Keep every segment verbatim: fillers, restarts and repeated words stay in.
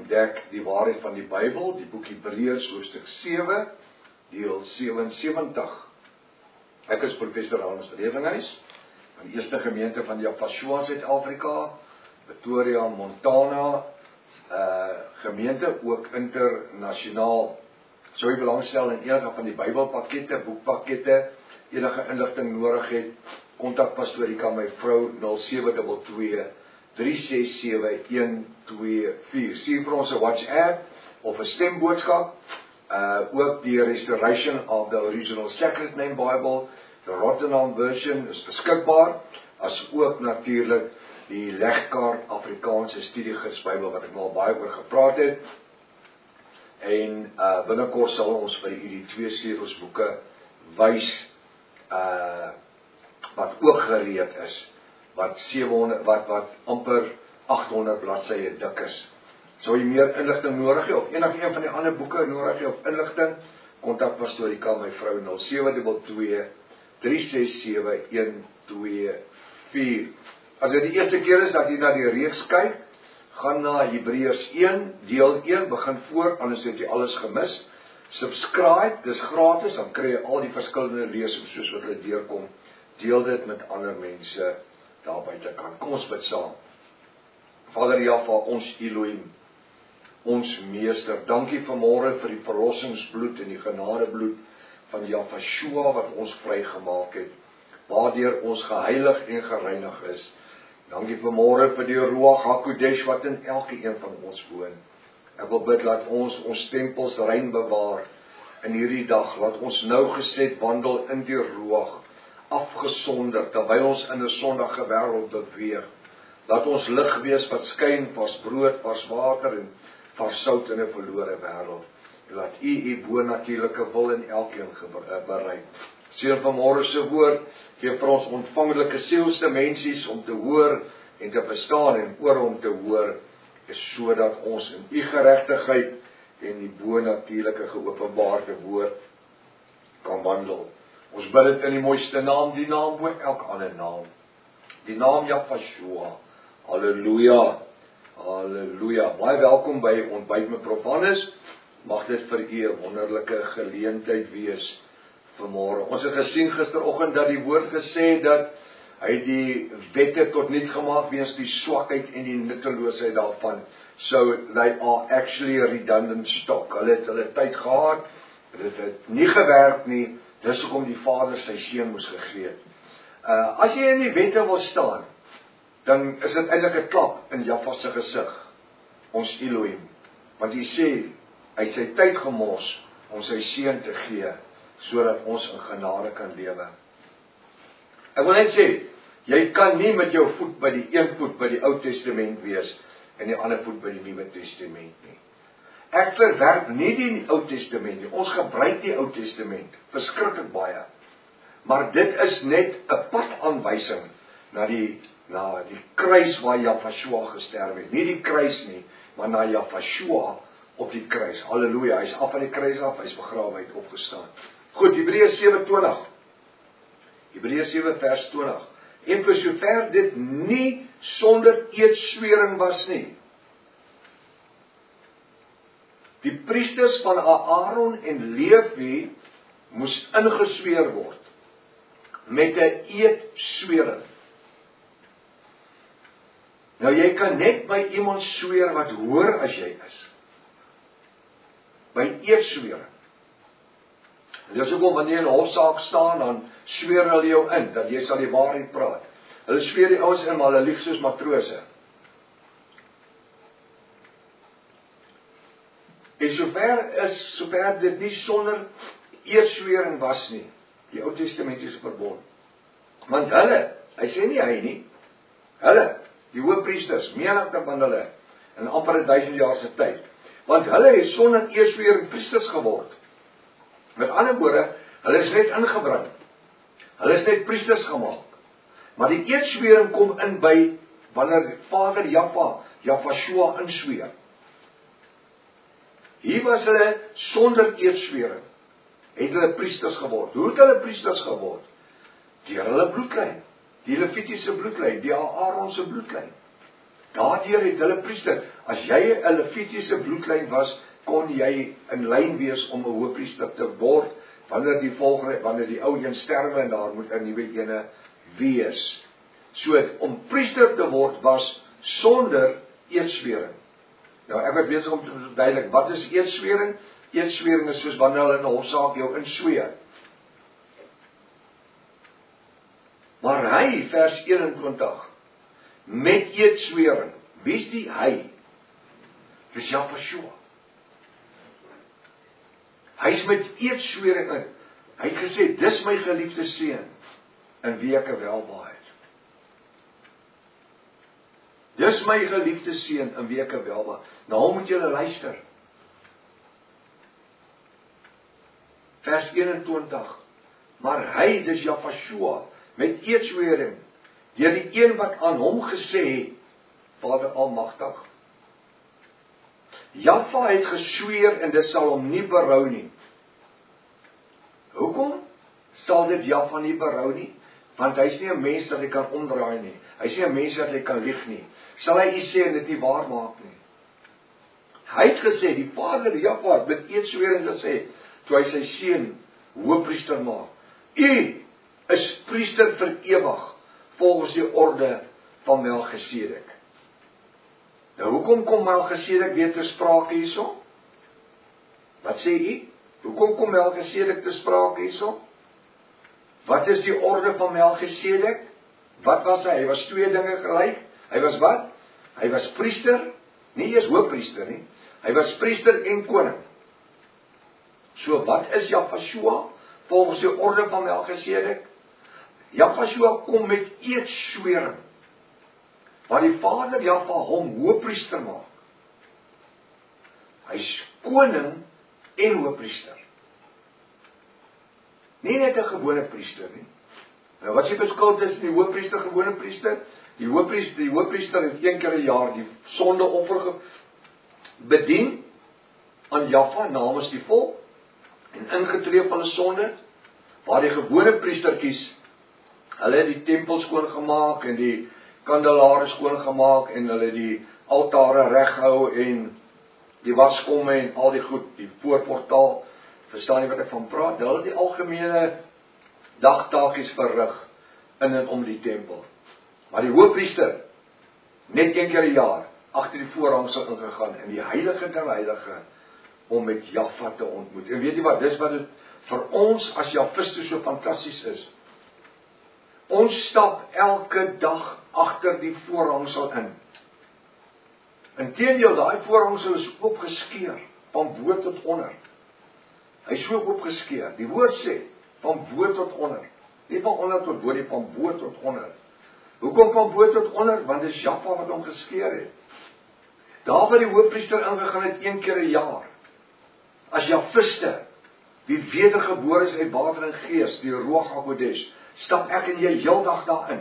ontdek die waarheid van die Bybel, die boek Hebreërs hoofstuk sewe, deel sewensewentig. Ek is professor Hans Revenhuis, van die eerste gemeente van Jafashua, Suid-Afrika, Pretoria, Montana, uh, gemeente, ook internasionaal. Sou jy belangstel in enige van die Bybelpakkette, boekpakkette, enige inligting nodig het, kontak Pastorika my vrou nul sewe twee twee, drie ses sewe, een twee vier. Stuur vir ons 'n WhatsApp of 'n stemboodskap. Uh, ook die Restoration of the Original Sacred Name Bible, the Rotterdam version is beskikbaar, as ook natuurlik die Legkaart Afrikaanse Studiegids Bybel wat ek al baie oor gepraat het. En uh, binnekort sal ons by hierdie twee seelsboeke wys uh, wat ook gereed is, wat sewehonderd wat wat amper agthonderd bladsye dik is. Sou jy meer inligting nodig hê of enige een van die ander boeke nodig hê of inligting, kontak Pastorika my vrou nul sewe twee twee, drie ses sewe, een twee vier. As dit die eerste keer is dat jy na die reeks kyk, gaan na Hebreërs een, deel een, begin voor, anders het jy alles gemis. Subscribe, dis gratis, dan kry jy al die verskillende lesings soos wat hulle deurkom. Deel dit met ander mense daar buitekant. Kom ons bid saam. Vader Jahwe, ons Elohim, ons Meester, dankie vanmôre vir die verlossingsbloed en die genadebloed van Jafashua wat ons vrygemaak het, waardeur ons geheilig en gereinig is. Dankie vanmôre vir die Ruach HaKodesh wat in elke een van ons woon. Ek wil bid, laat ons ons tempels rein bewaar in hierdie dag, laat ons nou geset wandel in die Ruach, afgesonder, terwyl ons in 'n sondige wêreld beweeg. Laat ons lig wees wat skyn, vars brood, vars water en vars sout in 'n verlore wêreld. En laat U U bonatuurlike wil in elkeen bereik. Seën vanmôre se woord, gee vir ons ontvanklike sielsdimensies om te hoor en te verstaan en oor om te hoor, is sodat ons in U geregtigheid en die bonatuurlike geopenbaarde woord kan wandel. Ons bid dit in die mooiste naam, die naam bo elke ander naam. Die naam Jafashua. Halleluja. Halleluja. Baie welkom by Ontbyt met Prof Hannes. Mag dit vir u 'n wonderlike geleentheid wees vanmôre. Ons het gesien gisteroggend dat die woord gesê dat hy die wette tot nut gemaak weens die swakheid en die nutteloosheid daarvan. So they are actually a redundant stock. Hulle het hulle tyd gehad, dit het nie gewerk nie. Dis hoekom die Vader sy seun moes gegee het. Uh, as jy in die wette wil staan, dan is dit eintlik 'n klap in Jaffa se gesig, ons Elohim. Want hy sê, hy het sy tyd gemors om sy seun te gee, sodat ons in genade kan lewe. Ek wil net sê, jy kan nie met jou voet by die een voet by die Ou Testament wees, en die ander voet by die Nuwe Testament nie. Ek verwerp nie die Ou Testament nie. Ons gebruik die Ou Testament verskriklik baie. Maar dit is net 'n padaanwysing na die na die kruis waar Jafashua gesterf het. Nie die kruis nie, maar na Jafashua op die kruis. Halleluja, hy's af van die kruis af, hy's begrawe, hy het opgestaan. Goed, Hebreërs sewe twintig. Hebreërs sewe vers twintig. En vir sover dit nie sonder eedswering was nie. Die priesters van Aaron en Lewi moes ingesweer word met 'n eedswering. Nou jy kan net by iemand sweer wat hoër as jy is. By eedswering. Dis hoekom wanneer jy in 'n hofsaak staan, dan sweer hulle jou in dat jy sal die waarheid praat. Hulle sweer die ouens in, maar hulle lieg soos matrose. En sover is, sover dit nie sonder eedswering was nie, die Ou Testamentiese verbond. Want hulle, hy sê nie hy nie, hulle, die hoëpriesters, menigte van hulle, in amper 'n duisend jaar se tyd, want hulle het sonder eedswering priesters geword. Met ander woorde, hulle is net ingebring, hulle is net priesters gemaak. Maar die eedswering kom in by, wanneer Vader Jaffa, Jafashua insweer. Hier was hulle sonder eedswering, het hulle priesters geword. Hoe het hulle priesters geword? Deur hulle bloedlyn, die Levitiese bloedlyn, die Aaron se bloedlyn. Daardeur het hulle priester. As jy 'n Levitiese bloedlyn was, kon jy in lyn wees om 'n hoëpriester te word, wanneer die volgende, wanneer die ou een sterwe en daar moet 'n nuwe ene wees. So, om priester te word was sonder eedswering. Nou, ek was besig om te verduidelik, wat is eedswering? Eedswering is soos wanneer hulle in 'n hofsaak jou insweer. Maar hy, vers eenentwintig, met eedswering, wie is die hy? Dis Jahweh. Hy is met eedswering in. Hy het gesê, dis my geliefde seun, in wie ek welbehaag het. Dis my geliefde seun, in wie ek welbehaag. Nou moet julle luister. Vers eenentwintig, maar hy, dis Jahweh, met eedswering, deur die een wat aan hom gesê het, Vader Almagtig. Jahweh het gesweer en dit sal hom nie berou nie. Hoekom sal dit Jahweh nie berou nie? Want hy is nie 'n mens dat hy kan omdraai nie. Hy is nie 'n mens dat hy kan lieg nie. Sal hy iets sê en dit nie waar maak nie? Hy het gesê, die Vader Jahweh met eedswering gesê, toe hy sy seun hoëpriester maak. U is priester vir ewig, volgens die orde van Melchisedek. Nou, hoekom kom Melchisedek weer te sprake hierso? Wat sê u? Hoekom kom Melchisedek te sprake hierso? Wat is die orde van Melchisedek? Wat was hy? Hy was twee dinge gelyk. Hy was wat? Hy was priester, nie eers hoëpriester nie. Hy was priester en koning. So, wat is Jahweh volgens die orde van Melchisedek? Jahweh kom met eedswering, waar die Vader Jahweh hom hoëpriester maak. Hy is koning en hoëpriester. Nie net 'n gewone priester nie. Nou, wat is die verskil tussen die hoëpriester en die gewone priester? Die hoëpriester, die hoëpriester het een keer 'n jaar die sondeoffer bedien aan Jahweh namens die volk en ingetree van hulle sonde, waar die gewone priestertjies, hulle het die tempel skoongemaak en die kandelare skoongemaak en hulle die altare reghou en die waskomme en al die goed, die voorportaal, verstaan jy wat ek van praat? Hulle het die algemene dagtaakies verrig in en om die tempel. Maar die hoëpriester, net een keer 'n jaar, agter die voorhangsel ingegaan in die heilige der heilige, om met Jahweh te ontmoet. En weet jy wat, dis wat dit vir ons as Jahwiste so fantasties is. Ons stap elke dag agter die voorhangsel in. Inteendeel, daai voorhangsel is oopgeskeur, van bo tot onder. Hy is so oopgeskeur. Die woord sê, van bo tot onder. Nie van onder tot bo, nie van bo tot onder. Hoekom van bo tot onder? Want dis Jahweh wat hom geskeur het. Daar waar die hoëpriester ingegaan het, een keer 'n jaar. As Jahwiste, wie wedergebore is uit water en gees, die Ruach HaKodesh, stap ek en jy heeldag daarin.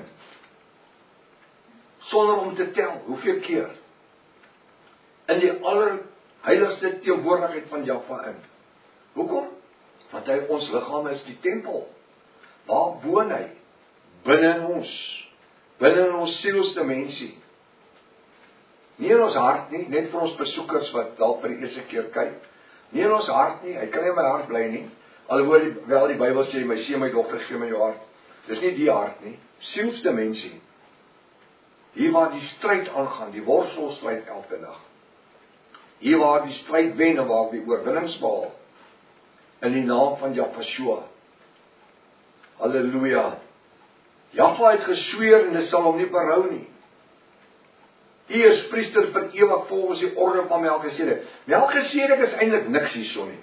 Sonder om te tel, hoeveel keer. In die allerheiligste teenwoordigheid van Jahweh in. Hoekom? Want hy, ons liggaam is die tempel. Waar woon hy? Binne in ons. Binne in ons sielsdimensie. Nie in ons hart nie, net vir ons besoekers wat dalk vir die eerste keer kyk. Nie in ons hart nie, hy kan nie in my hart bly nie. Alhoewel die, wel die Bybel sê, my seun, my dogter, gee my jou hart. Dis nie die hart nie, sielsdimensie. Hier waar die stryd aangaan, die worstelstryd elke dag. Hier waar die stryd wen en waar die oorwinnings behaal. In die naam van Jahweh. Halleluja. Jahweh het gesweer en dit sal hom nie berou nie. U is priester vir ewig volgens die orde van Melchisedek. Melchisedek is eintlik niks hierso nie.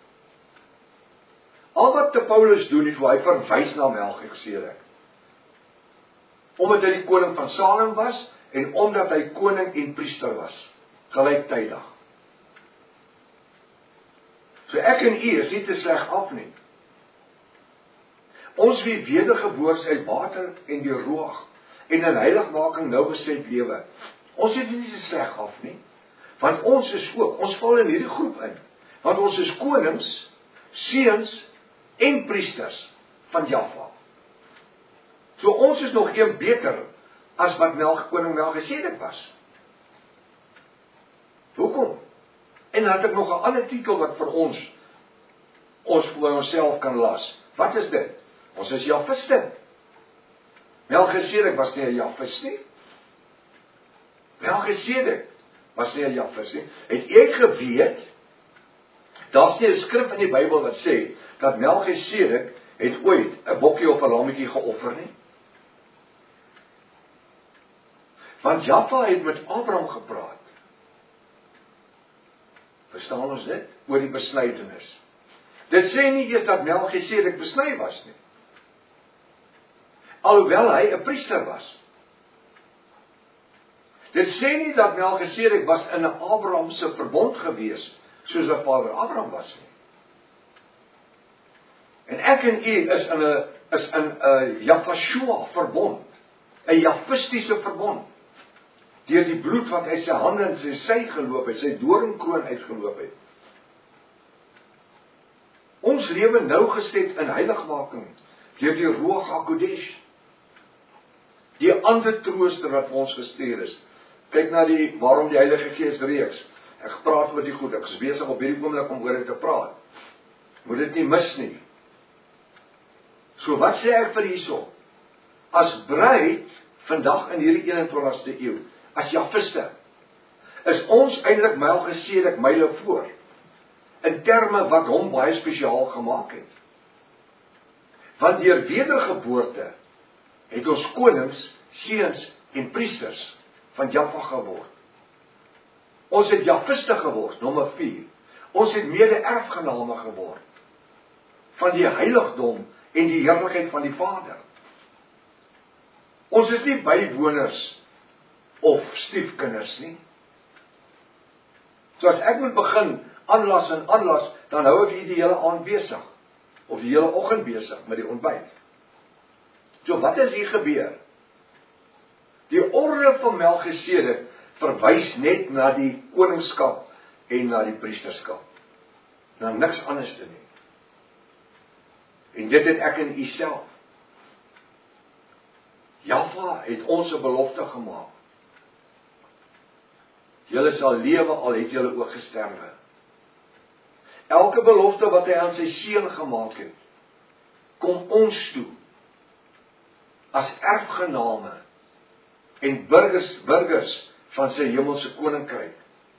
Al wat te Paulus doen is hoe hy verwys na Melchisedek. Omdat hy die koning van Salem was en omdat hy koning en priester was, gelyktydig. So ek en u is nie te sleg af nie. Ons wie wedergeboors uit water en die Ruach en in heiligmaking nou besef lewe. Ons het nie te sleg af nie. Want ons is ook, ons val in hierdie groep in. Want ons is konings, seuns en priesters van Jahweh. So ons is nog een beter as wat Mel, koning Melchisedek was. kom. En dan het ek nog 'n ander titel wat vir ons, ons vir onsself kan las. Wat is dit? Ons is Jafiste. Melchisedek was nie 'n Jafis nie. Melchisedek was nie 'n Jafis nie. Het jy geweet, daar's nie 'n skrif in die Bybel wat sê, dat Melchisedek het ooit 'n bokkie of 'n lammetjie geoffer nie? Want Jaffa het met Abraham gepraat. Verstaan ons dit? Oor die besnydenis. Dit sê nie eers dat Melchisedek besny was nie. Alhoewel hy 'n priester was. Dit sê nie dat Melchisedek was in 'n Abraham se verbond gewees, soos 'n vader Abraham was nie. En ek en u is in 'n is in 'n Jafashua verbond, 'n Jafistiese verbond. Deur die bloed wat hy sy hande en sy sy geloop het, sy doringkroon uitgeloop het. Ons lewe nou gestet in heiligmaking deur die Ruach HaKodesh. Die ander trooster wat vir ons gestuur is. Kyk na die waarom die Heilige Gees reeks. Ek praat oor die goed. Ek is besig op hierdie oomblik om oor dit te praat. Moet dit nie mis nie. So wat sê ek vir hierso? As bruid vandag in hierdie eenentwintigste eeu, as Jafiste, is ons eintlik Melchisedek myle voor. In terme wat hom baie spesiaal gemaak het. Want deur wedergeboorte het ons konings, seuns en priesters van Jaffa geword. Ons het Jafiste geword, nommer vier. Ons het mede-erfgename geword van die heiligdom en die heerlikheid van die Vader. Ons is nie bywoners of stiefkinders nie. So as ek moet begin aanlas en aanlas, dan hou ek die hele aand besig, of die hele oggend besig met die ontbyt. So wat is hier gebeur? Die orde van Melchisedek verwys net na die koningskap en na die priesterskap. Na niks anders te nie. En dit het ek in u self. Jaffa het ons 'n belofte gemaak. Julle sal lewe al het julle ook gesterwe. Elke belofte wat hy aan sy seun gemaak het, kom ons toe as erfgename en burgers, burgers van sy hemelse koninkryk.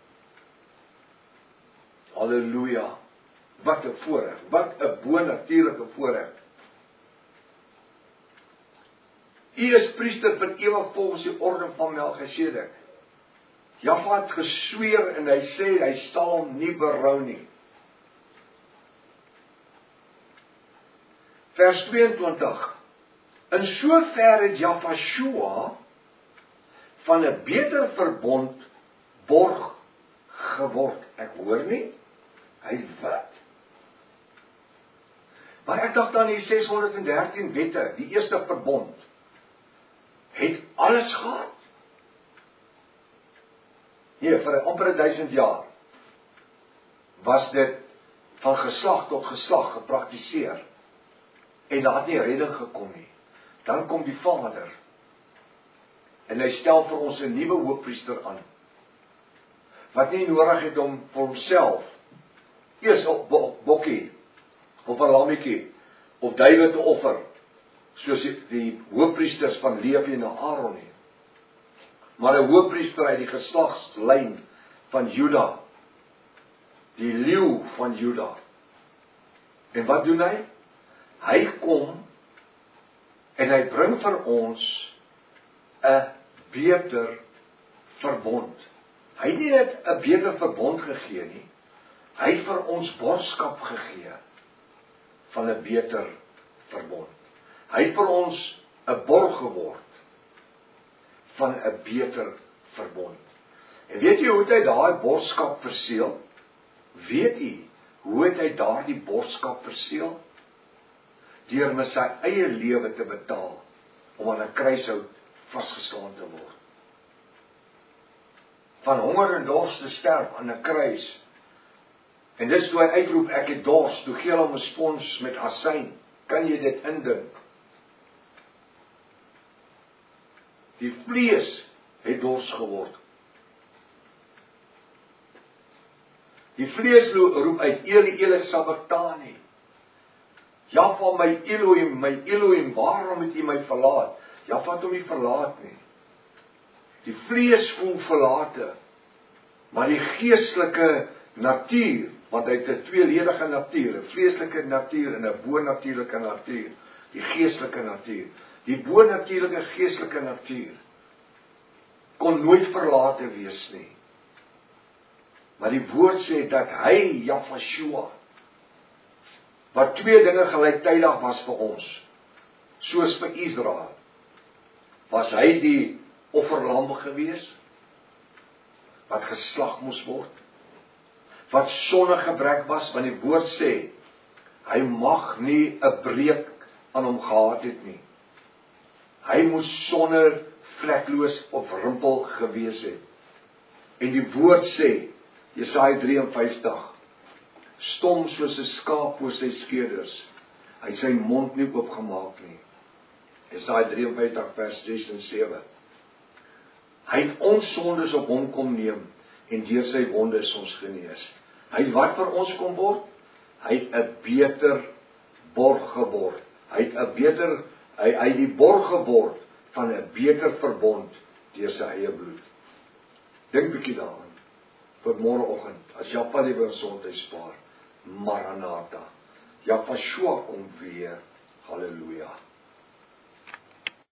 Halleluja. Wat 'n voorreg, wat 'n bonatuurlike voorreg. U is priester vir ewig volgens die orde van Melchisedek. Jaffa het gesweer en hy sê hy sal hom nie berou nie. Vers tweeëntwintig. In sover het Jafashua van 'n beter verbond borg geword. Ek hoor nie. Hy wat? Maar ek dink dan die ses honderd en dertien wette, die eerste verbond, het alles gehad. Nee, vir amper duisend jaar was dit van geslag tot geslag gepraktiseer. En daar het nie redding gekom nie. Dan kom die Vader en hy stel vir ons 'n nuwe hoofpriester aan, wat nie nodig het om vir homself eers op bokkie of 'n lammetjie of duiwe te offer, soos die, die hoofpriesters van Lewi en Aaron nie. Maar 'n hoofpriester uit die geslagslyn van Juda, die leeu van Juda. En wat doen hy? Hy kom en hy bring vir ons 'n beter verbond. Hy het nie net 'n beter verbond gegee nie, hy het vir ons borgskap gegee van 'n beter verbond. Hy het vir ons 'n borg geword van 'n beter verbond. En weet jy hoe het hy daai borgskap verseël? Weet u hoe het hy daardie borgskap verseël? Deur met sy eie lewe te betaal om aan 'n kruishout vasgeslaan te word. Van honger en dors te sterf aan 'n kruis. En dis toe hy uitroep, ek het dors, toe gee hy hom 'n spons met asyn. Kan jy dit indink? Die vlees het dors geword. Die vlees roep uit, Eli, Eli sabachthani. Jaffa, my Elohim, my Elohim, waarom het U my verlaat? Jaffa het hom nie verlaat nie. Die vlees voel verlate, maar die geestelike natuur, want hy het 'n tweeledige natuur, 'n vleeslike natuur en 'n bonatuurlike natuur, die geestelike natuur. Die bonatuurlike geestelike natuur kon nooit verlate wees nie. Maar die woord sê dat hy, Jafashua, wat twee dinge gelyktydig was vir ons, soos vir Israel, was hy die offerlam gewees, wat geslag moes word, wat sonder gebrek was, want die woord sê, hy mag nie 'n breek aan hom gehad het nie. Hy moes sonder vlekloos of rimpel gewees het. En die woord sê, Jesaja drie en vyftig, stom soos 'n skaap voor sy skeerders, hy het sy mond nie oopgemaak nie. Jesaja drie en vyftig vers ses en sewe. Hy het ons sondes op hom kom neem, en deur sy wonde is ons genees. Hy het wat vir ons kom word? Hy het 'n beter borg geword. Hy het 'n beter, hy, hy het die borg geword van 'n beter verbond deur sy eie bloed. Dink bietjie daaraan, vir môreoggend, as Jaffa lewe en gesondheid spaar, Maranatha, Jafashua kom weer, halleluja.